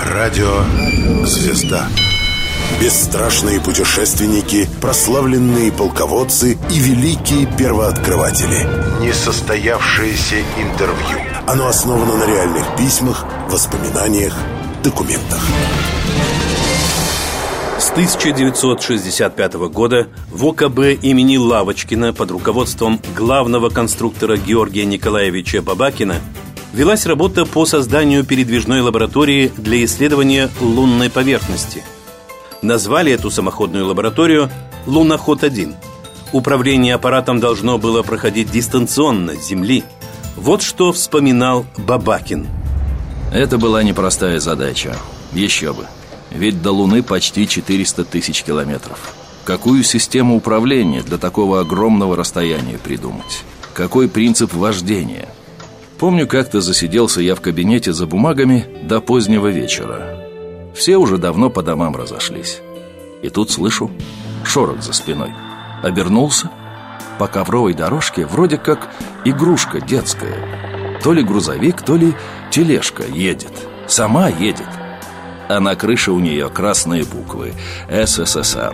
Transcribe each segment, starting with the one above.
Радио «Звезда». Бесстрашные путешественники, прославленные полководцы и великие первооткрыватели. Несостоявшееся интервью. Оно основано на реальных письмах, воспоминаниях, документах. С 1965 года в ОКБ имени Лавочкина под руководством главного конструктора Георгия Николаевича Бабакина велась работа по созданию передвижной лаборатории для исследования лунной поверхности. Назвали эту самоходную лабораторию «Луноход-1». Управление аппаратом должно было проходить дистанционно с Земли. Вот что вспоминал Бабакин. Это была непростая задача. Еще бы. Ведь до Луны почти 400 тысяч километров. Какую систему управления для такого огромного расстояния придумать? Какой принцип вождения? Помню, как-то засиделся я в кабинете за бумагами до позднего вечера. Все уже давно по домам разошлись. И тут слышу шорох за спиной. Обернулся. По ковровой дорожке вроде как игрушка детская. То ли грузовик, то ли тележка едет. Сама едет. А на крыше у нее красные буквы СССР.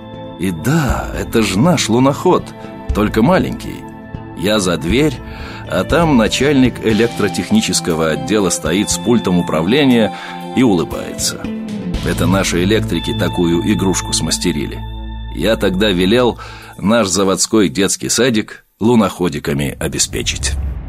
И да, это же наш луноход, только маленький. Я за дверь, а там начальник электротехнического отдела стоит с пультом управления и улыбается. Это наши электрики такую игрушку смастерили. Я тогда велел наш заводской детский садик луноходиками обеспечить.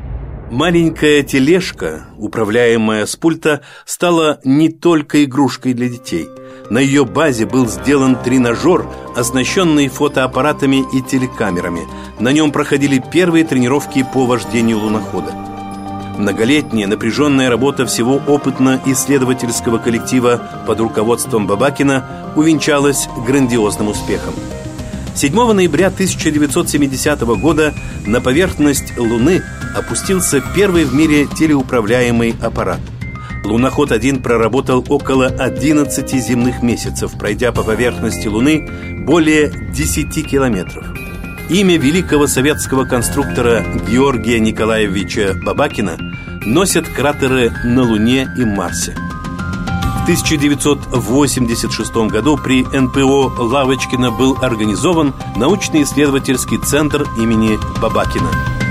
Маленькая тележка, управляемая с пульта, стала не только игрушкой для детей. На ее базе был сделан тренажер, оснащенный фотоаппаратами и телекамерами. На нем проходили первые тренировки по вождению лунохода. Многолетняя напряженная работа всего опытно-исследовательского коллектива под руководством Бабакина увенчалась грандиозным успехом. 7 ноября 1970 года на поверхность Луны опустился первый в мире телеуправляемый аппарат. Луноход-1 проработал около 11 земных месяцев, пройдя по поверхности Луны более 10 километров. Имя великого советского конструктора Георгия Николаевича Бабакина носят кратеры на Луне и Марсе. В 1986 году при НПО Лавочкина был организован научно-исследовательский центр имени Бабакина.